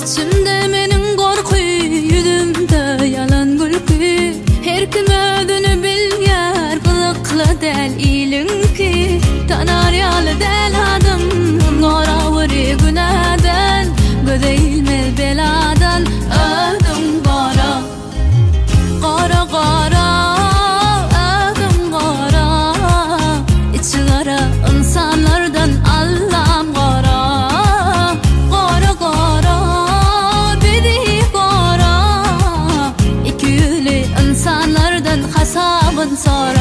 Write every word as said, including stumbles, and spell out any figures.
İçimde menin korku, yüzümde yalan gülkü. Her kim ödünü bilyer, kılıklı del ilinki. Tanar yalı del adım, goravuri günadan. Gödeylmez beladan, ödüm gora. Gora gora, ödüm gora. İçi gara insanlardan Allah'ım gora. Gora gora, bedi gora. İki yüzlü insanlardan hesabın sor.